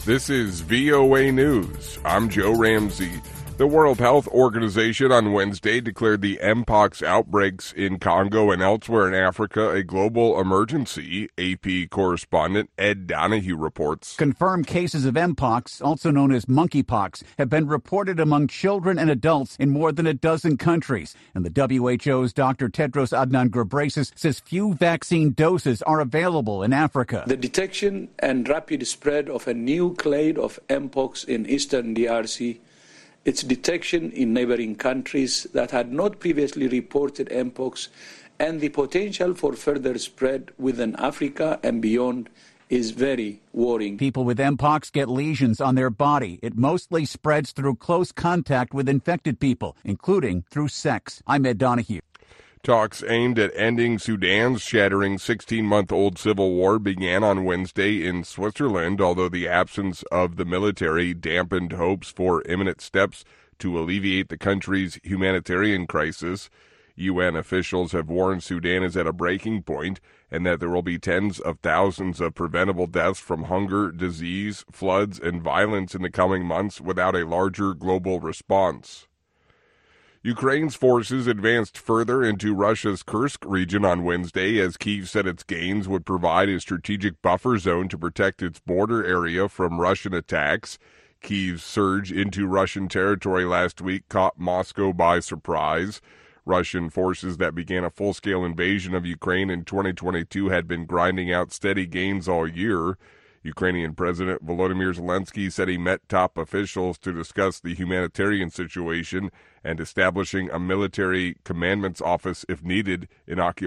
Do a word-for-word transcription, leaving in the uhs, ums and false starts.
This is V O A News. I'm Joe Ramsey. The World Health Organization on Wednesday declared the Mpox outbreaks in Congo and elsewhere in Africa a global emergency. A P correspondent Ed Donahue reports. Confirmed cases of Mpox, also known as monkeypox, have been reported among children and adults in more than a dozen countries. And the W H O's Doctor Tedros Adhanom Ghebreyesus says few vaccine doses are available in Africa. The detection and rapid spread of a new clade of Mpox in eastern D R C, its detection in neighboring countries that had not previously reported Mpox, and the potential for further spread within Africa and beyond is very worrying. People with Mpox get lesions on their body. It mostly spreads through close contact with infected people, including through sex. I'm Ed Donahue. Talks aimed at ending Sudan's shattering sixteen-month-old civil war began on Wednesday in Switzerland, although the absence of the military dampened hopes for imminent steps to alleviate the country's humanitarian crisis. U N officials have warned Sudan is at a breaking point and that there will be tens of thousands of preventable deaths from hunger, disease, floods, and violence in the coming months without a larger global response. Ukraine's forces advanced further into Russia's Kursk region on Wednesday as Kyiv said its gains would provide a strategic buffer zone to protect its border area from Russian attacks. Kyiv's surge into Russian territory last week caught Moscow by surprise. Russian forces that began a full-scale invasion of Ukraine in twenty twenty-two had been grinding out steady gains all year. Ukrainian President Volodymyr Zelensky said he met top officials to discuss the humanitarian situation and establishing a military commandment's office if needed in occupied